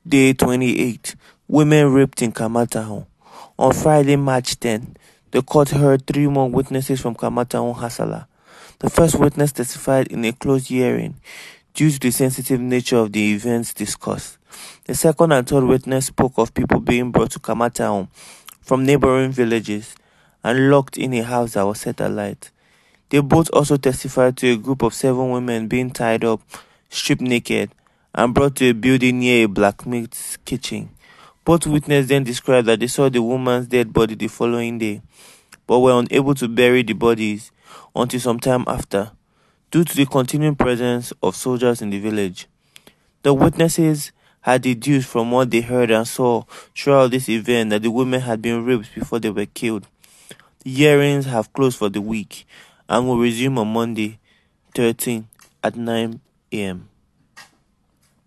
Day 28. Women raped in Kamataon. On Friday, March 10, the court heard 3 more witnesses from Kamataon Hassala. The first witness testified in a closed hearing due to the sensitive nature of the events discussed. The second and third witness spoke of people being brought to Kamataon from neighboring villages and locked in a house that was set alight. They both also testified to a group of 7 women being tied up, stripped naked, and brought to a building near a blacksmith's kitchen. Both witnesses then described that they saw the woman's dead body the following day, but were unable to bury the bodies until some time after, due to the continuing presence of soldiers in the village. The witnesses had deduced from what they heard and saw throughout this event that the women had been raped before they were killed. The hearings have closed for the week and will resume on Monday, 13 at 9 a.m.